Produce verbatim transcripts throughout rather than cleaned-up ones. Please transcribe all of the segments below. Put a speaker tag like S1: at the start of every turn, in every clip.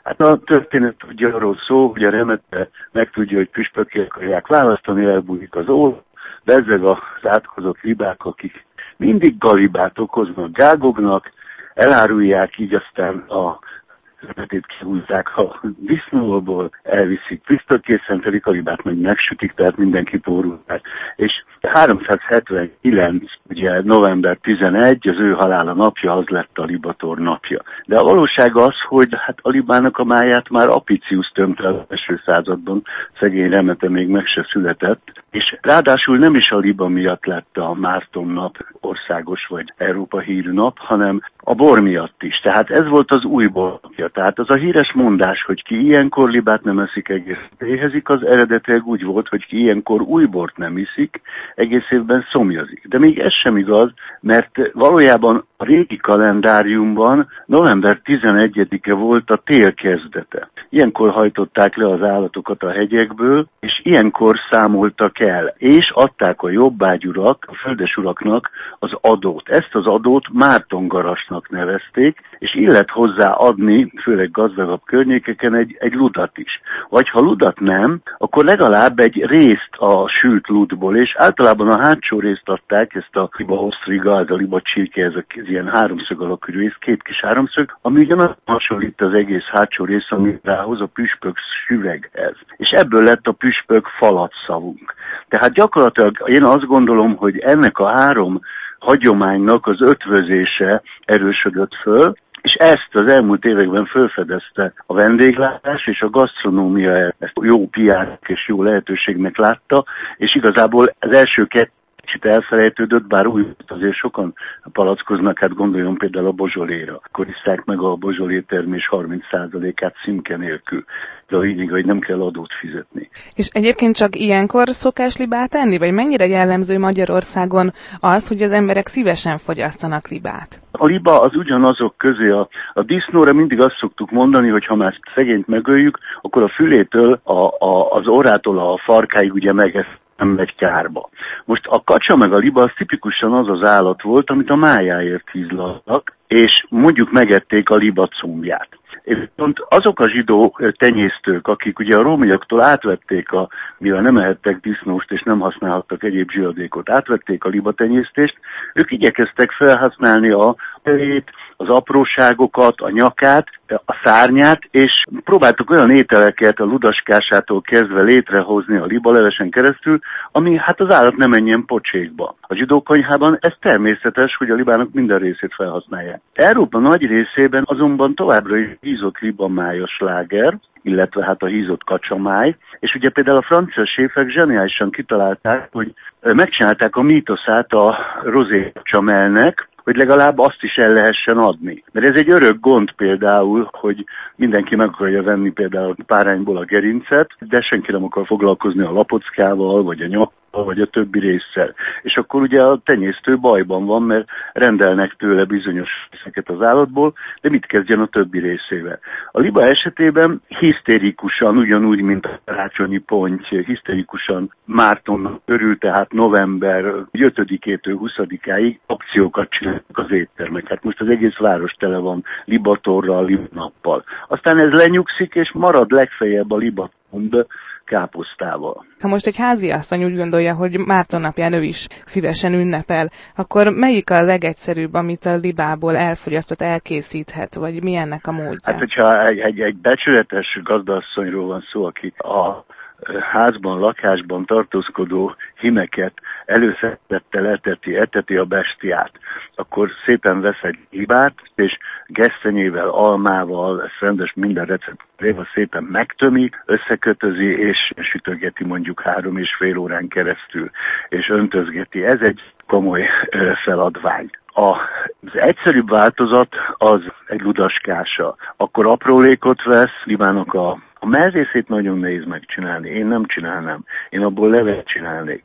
S1: Hát a történet ugye arról szól, hogy a remete megtudja, hogy püspökké akarják választani, elbújik az ól, bezzeg az átkozott libák, akik mindig galibát okoznak, gágognak, elárulják, így aztán a remetét kihúzzák a disznóból, elviszik püspökké, szentelik, a libát meg megsütik, tehát mindenki pórulják. És háromszázhetvenkilenc, ugye november tizenegy, az ő halála napja, az lett a libator napja. De a valóság az, hogy hát a libának a máját már Apicius tömte az első században, szegény remete még meg se született, és ráadásul nem is a liba miatt lett a Márton nap országos vagy Európa hírű nap, hanem a bor miatt is. Tehát ez volt az új bor napja. Tehát az a híres mondás, hogy ki ilyenkor libát nem eszik, egész éhezik, az eredetileg úgy volt, hogy ki ilyenkor új bort nem iszik, egész évben szomjazik. De még ez sem igaz, mert valójában a régi kalendáriumban november tizenegyedike volt a tél kezdete. Ilyenkor hajtották le az állatokat a hegyekből, és ilyenkor számoltak el, és adták a jobbágyurak, a földesuraknak az adót. Ezt az adót Mártongarasnak nevezték, és illet hozzá adni, főleg gazdagabb környékeken egy, egy ludat is. Vagy ha ludat nem, akkor legalább egy részt a sült ludból, és általában a hátsó részt adták, ezt a liba osztriga, ez a liba csirke, ez a ilyen háromszög alakú rész, két kis háromszög, ami ugyanaz hasonlít az egész hátsó rész, ami rához a püspök süveghez. És ebből lett a püspök falatszavunk. Tehát gyakorlatilag én azt gondolom, hogy ennek a három hagyománynak az ötvözése erősödött föl, és ezt az elmúlt években felfedezte a vendéglátás, és a gasztronómia ezt jó piár és jó lehetőségnek látta, és igazából az első kettő kicsit elfelejtődött, bár úgy azért sokan palackoznak, hát gondoljon például a bozsoléra. Akkor isszák meg a bozsolé termés harminc százalékát szimke nélkül. De a lényeg, hogy nem kell adót fizetni.
S2: És egyébként csak ilyenkor szokás libát enni? Vagy mennyire jellemző Magyarországon az, hogy az emberek szívesen fogyasztanak libát?
S1: A liba az ugyanazok közé. A, a disznóra mindig azt szoktuk mondani, hogy ha már szegényt megöljük, akkor a fülétől, a, a, az orrától a farkáig ugye meg nem megy kárba. Most a kacsa meg a liba az tipikusan az az állat volt, amit a májáért hízlaltak, és mondjuk megették a liba combját. Viszont azok a zsidó tenyésztők, akik ugye a rómaiaktól átvették, a, mivel nem ehettek disznóst és nem használhattak egyéb zsiradékot, átvették a libatenyésztést, ők igyekeztek felhasználni a fejét, az apróságokat, a nyakát, a szárnyát, és próbáltuk olyan ételeket a ludaskásától kezdve létrehozni a libalevesen keresztül, ami hát az állat nem menjen pocsékba. A zsidó konyhában ez természetes, hogy a libának minden részét felhasználják. Európa nagy részében azonban továbbra is hízott libamája sláger, illetve hát a hízott kacsamáj, és ugye például a francia séfek zseniálisan kitalálták, hogy megcsinálták a mítoszát a rozé kacsamelnek, hogy legalább azt is el lehessen adni. Mert ez egy örök gond például, hogy mindenki meg akarja venni például párányból a gerincet, de senki nem akar foglalkozni a lapockával, vagy a nyakkal, vagy a többi résszel. És akkor ugye a tenyésztő bajban van, mert rendelnek tőle bizonyos részeket az állatból, de mit kezdjen a többi részével? A liba esetében hisztérikusan, ugyanúgy, mint a karácsonyi ponty, hisztérikusan Márton örül, tehát november ötödikétől huszadikáig akciókat csinálnak az éttermek. Hát most az egész város tele van libatorral, libanappal. Aztán ez lenyugszik, és marad legfeljebb a libatomb káposztával.
S2: Ha most egy háziasszony úgy gondolja, hogy Márton napján ő is szívesen ünnepel, akkor melyik a legegyszerűbb, amit a libából elfogyasztott, elkészíthet, vagy mi ennek a módja?
S1: Hát, hogyha egy, egy, egy becsületes gazdaasszonyról van szó, aki a házban, lakásban tartózkodó hímeket előszeretettel eteti, eteti a bestiát, akkor szépen vesz egy libát, és gesztenyével, almával, ezt rendes minden receptrével szépen megtömi, összekötözi, és sütögeti mondjuk három és fél órán keresztül, és öntözgeti. Ez egy komoly feladvány. Az egyszerűbb változat az egy ludaskása. Akkor aprólékot vesz, libának a A mezészét nagyon nehéz megcsinálni, én nem csinálnám, én abból levet csinálnék.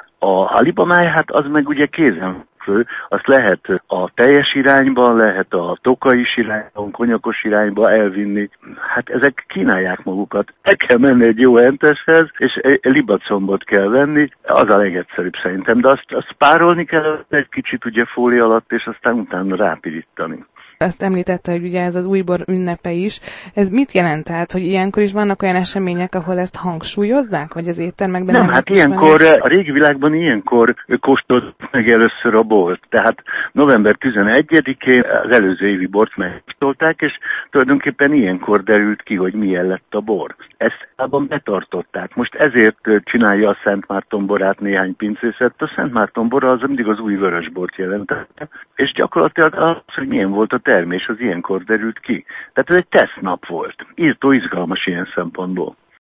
S1: A, a libamáj, hát az meg ugye kézen fő, azt lehet a teljes irányba, lehet a tokais irányba, konyakos irányba elvinni. Hát ezek kínálják magukat. El kell menni egy jó enteshez, és egy libacombot kell venni, az a legegyszerűbb szerintem, de azt, azt párolni kell egy kicsit ugye fólia alatt, és aztán utána rápirítani.
S2: Azt említette, hogy ugye ez az újbor ünnepe is. Ez mit jelent? Tehát, hogy ilyenkor is vannak olyan események, ahol ezt hangsúlyozzák, vagy az éttermekben?
S1: Nem, hát ilyenkor, van? A régi világban ilyenkor kóstoltak meg először a bort. Tehát november tizenegyedikén az előző évi bort megkóstolták, és tulajdonképpen ilyenkor derült ki, hogy milyen lett a bor. Ezt általában betartották. Most ezért csinálja a Szent Márton borát néhány pincészet. A Szent Márton bora az mindig az új vörösbort jelentette, és gyakorlatilag az, hogy milyen volt a termés, az ilyenkor derült ki. Tehát ez egy tesztnap volt. Írtó izgalmas ilyen szempontból.